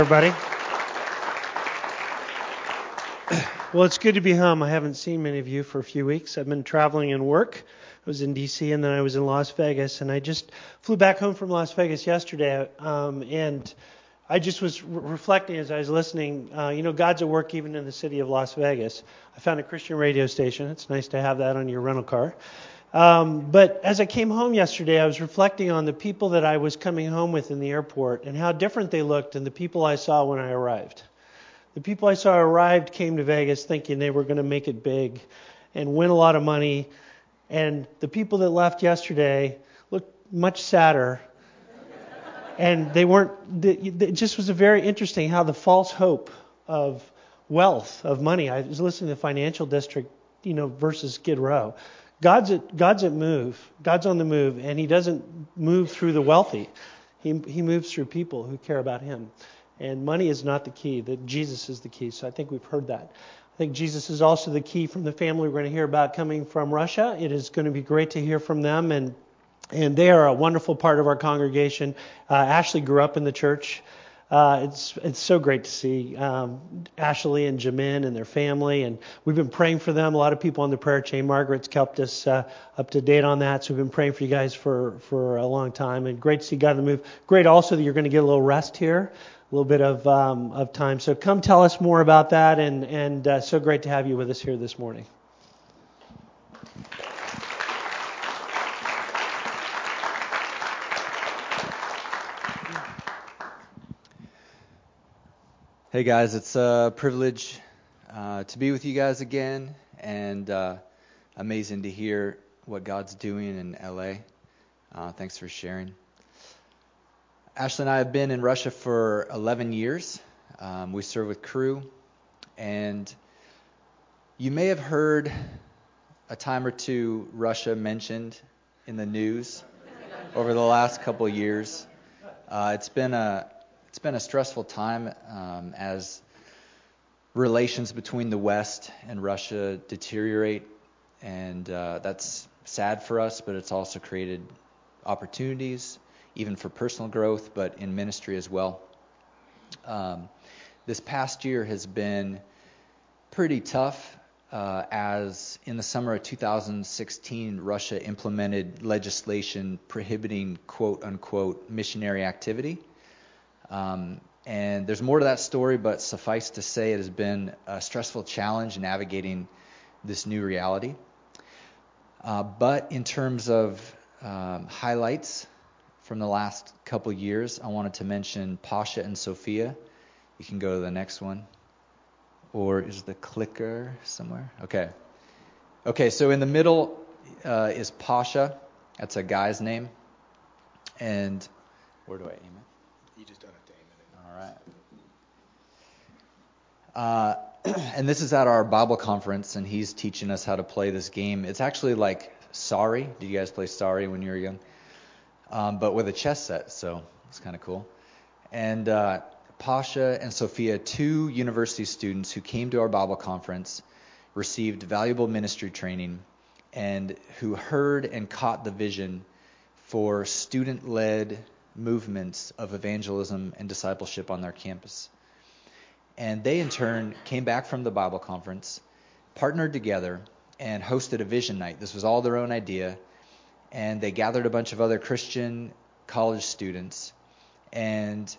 Everybody. Well, it's good to be home. I haven't seen many of you for a few weeks. I've been traveling and work. I was in D.C. and then I was in Las Vegas, and I just flew back home from Las Vegas yesterday. And I just was reflecting as I was listening. God's at work even in the city of Las Vegas. I found a Christian radio station. It's nice to have that on your rental car. But as I came home yesterday, I was reflecting on the people that I was coming home with in the airport and how different they looked than the people I saw when I arrived. The people I saw arrived came to Vegas thinking they were going to make it big and win a lot of money. And the people that left yesterday looked much sadder. And they weren't, it just was very interesting how the false hope of wealth, of money. I was listening to Financial District, versus Skid Row. God's at move. God's on the move, and He doesn't move through the wealthy. He moves through people who care about Him. And money is not the key. That Jesus is the key. So I think we've heard that. I think Jesus is also the key from the family we're going to hear about coming from Russia. It is going to be great to hear from them, and they are a wonderful part of our congregation. Ashley grew up in the church. It's so great to see Ashley and Jamin and their family, and we've been praying for them. A lot of people on the prayer chain. Margaret's kept us up to date on that, so we've been praying for you guys for a long time. And great to see God on the move. Great also that you're going to get a little rest here, a little bit of time. So come tell us more about that, and so great to have you with us here this morning. Hey guys, it's a privilege to be with you guys again, and amazing to hear what God's doing in LA. Thanks for sharing. Ashley and I have been in Russia for 11 years. We serve with Cru, and you may have heard a time or two Russia mentioned in the news over the last couple of years. It's been a stressful time as relations between the West and Russia deteriorate, and that's sad for us, but it's also created opportunities, even for personal growth, but in ministry as well. This past year has been pretty tough, as in the summer of 2016, Russia implemented legislation prohibiting quote-unquote missionary activity. And there's more to that story, but suffice to say it has been a stressful challenge navigating this new reality. But in terms of highlights from the last couple years, I wanted to mention Pasha and Sophia. You can go to the next one. Or is the clicker somewhere? Okay, so in the middle is Pasha. That's a guy's name. And where do I aim it? You just don't have to aim it in. All right. And this is at our Bible conference, and he's teaching us how to play this game. It's actually like Sorry. Did you guys play Sorry when you were young? But with a chess set, so it's kind of cool. And Pasha and Sophia, two university students who came to our Bible conference, received valuable ministry training, and who heard and caught the vision for student-led movements of evangelism and discipleship on their campus. And they in turn came back from the Bible conference, partnered together, and hosted a vision night. This was all their own idea, and they gathered a bunch of other Christian college students and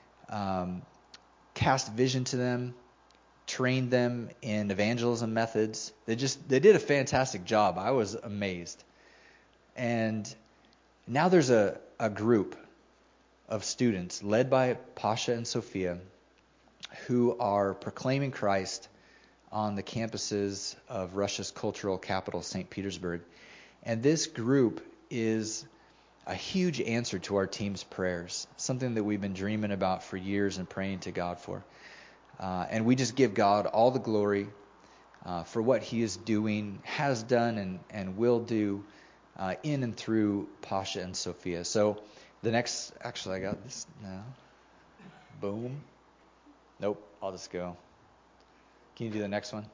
cast vision to them, trained them in evangelism methods. They did a fantastic job. I was amazed. And now there's a group of students led by Pasha and Sophia who are proclaiming Christ on the campuses of Russia's cultural capital, St. Petersburg. And this group is a huge answer to our team's prayers, something that we've been dreaming about for years and praying to God for. And we just give God all the glory for what He is doing, has done, and will do in and through Pasha and Sophia. So the next, actually I got this now. Boom. Nope, I'll just go. Can you do the next one?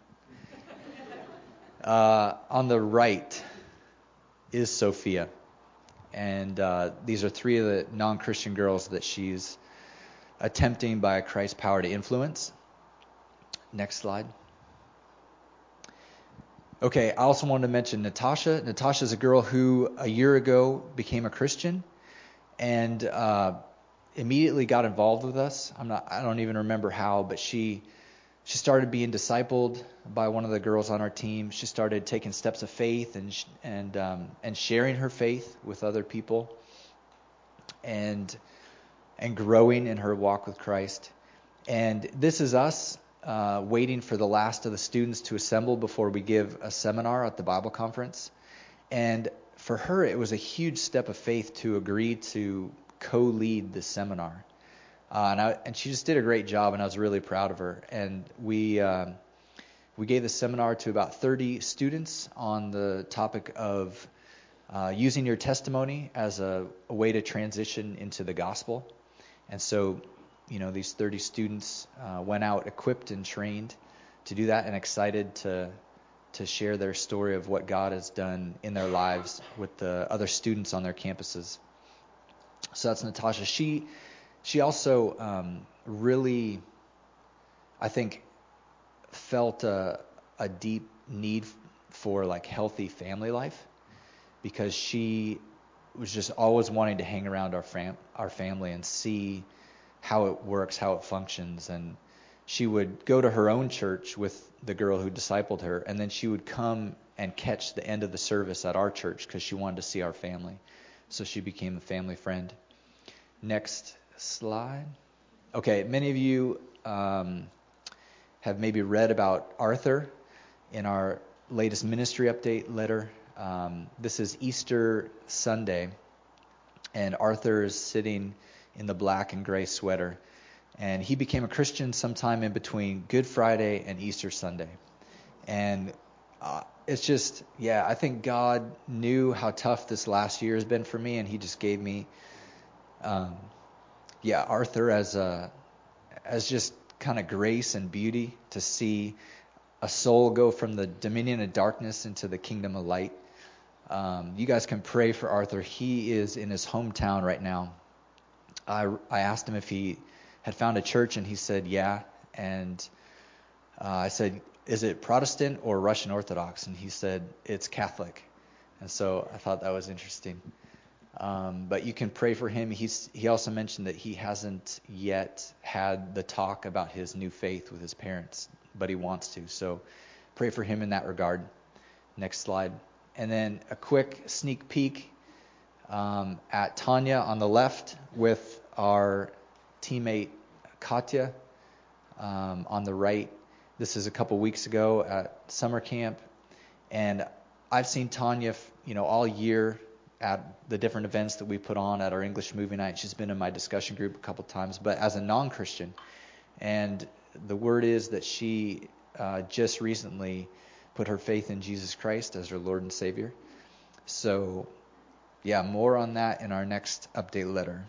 On the right is Sophia. And these are three of the non-Christian girls that she's attempting by Christ's power to influence. Next slide. Okay, I also wanted to mention Natasha. Natasha's a girl who a year ago became a Christian and immediately got involved with us. I don't even remember how, but she started being discipled by one of the girls on our team. She started taking steps of faith and sharing her faith with other people and growing in her walk with Christ. And this is us waiting for the last of the students to assemble before we give a seminar at the Bible conference. And for her, it was a huge step of faith to agree to co-lead this seminar. And she just did a great job, and I was really proud of her. And we gave the seminar to about 30 students on the topic of using your testimony as a way to transition into the gospel. And so, these 30 students went out equipped and trained to do that, and excited to share their story of what God has done in their lives with the other students on their campuses. So that's Natasha. She also really, I think, felt a deep need for healthy family life, because she was just always wanting to hang around our family and see how it works, how it functions. And she would go to her own church with the girl who discipled her, and then she would come and catch the end of the service at our church because she wanted to see our family. So she became a family friend. Next slide. Okay, many of you have maybe read about Arthur in our latest ministry update letter. This is Easter Sunday, and Arthur is sitting in the black and gray sweater. And he became a Christian sometime in between Good Friday and Easter Sunday. And it's just, I think God knew how tough this last year has been for me, and he just gave me, Arthur as just kind of grace and beauty to see a soul go from the dominion of darkness into the kingdom of light. You guys can pray for Arthur. He is in his hometown right now. I asked him if he had found a church, and he said, yeah. And I said, is it Protestant or Russian Orthodox? And he said, it's Catholic. And so I thought that was interesting. But you can pray for him. He also mentioned that he hasn't yet had the talk about his new faith with his parents, but he wants to. So pray for him in that regard. Next slide. And then a quick sneak peek at Tanya on the left with our teammate Katya on the right. This is a couple weeks ago at summer camp, and I've seen Tanya, all year at the different events that we put on at our English movie night. She's been in my discussion group a couple times, but as a non-Christian. And the word is that she just recently put her faith in Jesus Christ as her Lord and Savior. So, more on that in our next update letter.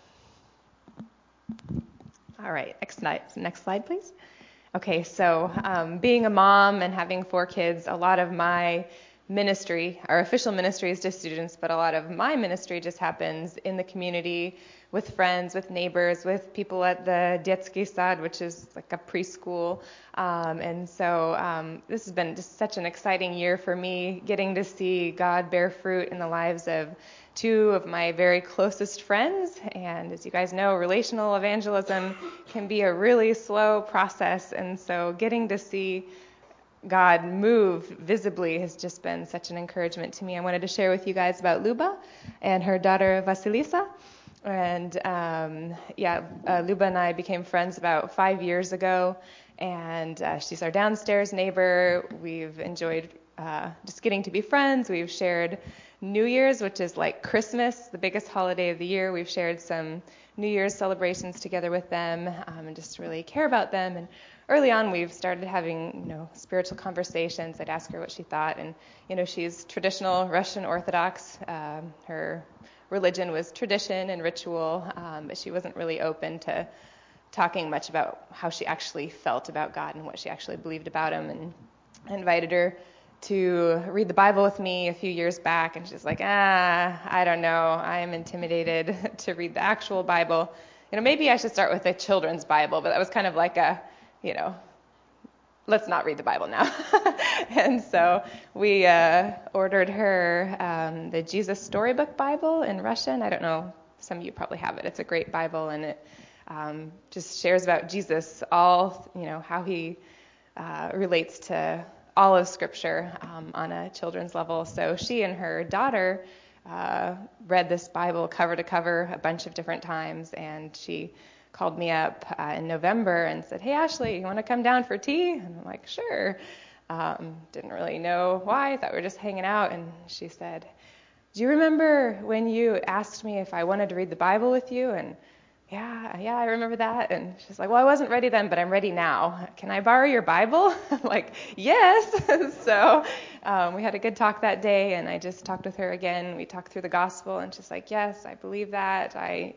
All right, next slide, please. Okay, so being a mom and having 4 kids, a lot of my ministry, our official ministry is to students, but a lot of my ministry just happens in the community with friends, with neighbors, with people at the Детский сад, which is like a preschool. And so this has been just such an exciting year for me, getting to see God bear fruit in the lives of 2 of my very closest friends. And as you guys know, relational evangelism can be a really slow process. And so getting to see God move visibly has just been such an encouragement to me. I wanted to share with you guys about Luba and her daughter Vasilisa. And Luba and I became friends about 5 years ago, and she's our downstairs neighbor. We've enjoyed just getting to be friends. We've shared New Year's, which is like Christmas, the biggest holiday of the year. We've shared some New Year's celebrations together with them, and just really care about them. And early on, we've started having, spiritual conversations. I'd ask her what she thought, and she's traditional Russian Orthodox. Her religion was tradition and ritual, but she wasn't really open to talking much about how she actually felt about God and what she actually believed about him. And I invited her to read the Bible with me a few years back, and she's like, I don't know, I am intimidated to read the actual Bible. maybe I should start with a children's Bible, but that was kind of like let's not read the Bible now. And so we ordered her the Jesus Storybook Bible in Russian. I don't know, some of you probably have it. It's a great Bible, and it just shares about Jesus, all, how he relates to all of Scripture on a children's level. So she and her daughter read this Bible cover to cover a bunch of different times, and she called me up in November and said, "Hey, Ashley, you want to come down for tea?" And I'm like, "Sure." Didn't really know why. Thought we were just hanging out. And she said, "Do you remember when you asked me if I wanted to read the Bible with you?" And yeah, I remember that. And she's like, "Well, I wasn't ready then, but I'm ready now. Can I borrow your Bible?" I'm like, "Yes." So we had a good talk that day, and I just talked with her again. We talked through the gospel, and she's like, "Yes, I believe that. I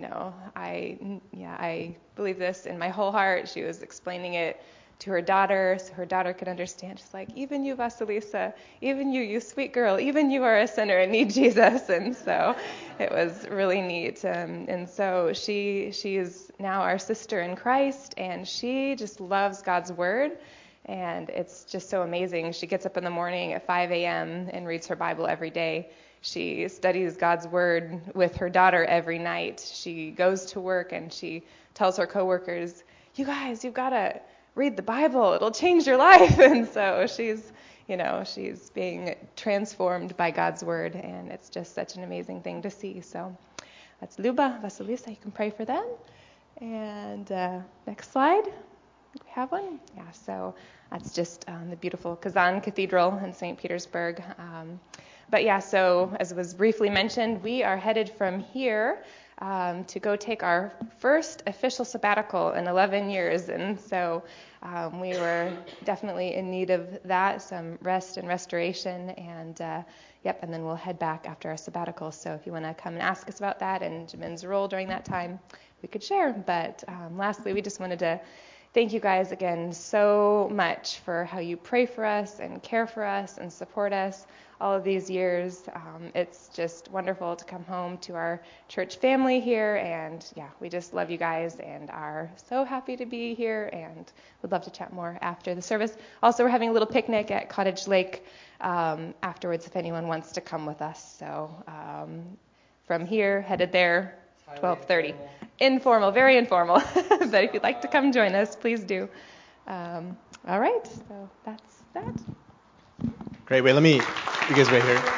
believe this in my whole heart." She was explaining it to her daughter so her daughter could understand. She's like, "Even you, Vasilisa, even you sweet girl, even you are a sinner and need Jesus." And so it was really neat. And so she is now our sister in Christ, and she just loves God's word. And it's just so amazing. She gets up in the morning at 5 a.m. and reads her Bible every day. She studies God's word with her daughter every night. She goes to work and she tells her coworkers, "You guys, you've got to read the Bible. It'll change your life." And so she's being transformed by God's word, and it's just such an amazing thing to see. So that's Luba, Vasilisa. You can pray for them. And next slide. We have one? Yeah, so that's just the beautiful Kazan Cathedral in St. Petersburg. But yeah, so as was briefly mentioned, we are headed from here to go take our first official sabbatical in 11 years. And so we were definitely in need of that, some rest and restoration. And and then we'll head back after our sabbatical. So if you want to come and ask us about that and Jimin's role during that time, we could share. But lastly, we just wanted to thank you guys again so much for how you pray for us and care for us and support us all of these years. It's just wonderful to come home to our church family here, and we just love you guys and are so happy to be here and would love to chat more after the service. Also, we're having a little picnic at Cottage Lake afterwards if anyone wants to come with us. So from here, headed there, 12:30. Informal, very informal. But if you'd like to come join us, please do. All right, so that's that. Great. Wait, you guys right here.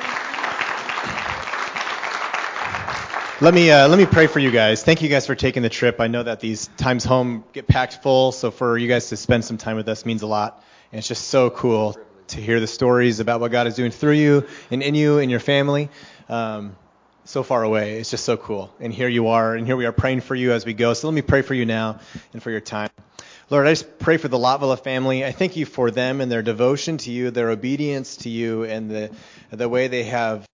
Let me pray for you guys. Thank you guys for taking the trip. I know that these times home get packed full, so for you guys to spend some time with us means a lot. And it's just so cool to hear the stories about what God is doing through you and in you and your family. So far away. It's just so cool. And here you are, and here we are praying for you as we go. So let me pray for you now and for your time. Lord, I just pray for the Latvala family. I thank you for them and their devotion to you, their obedience to you, and the way they have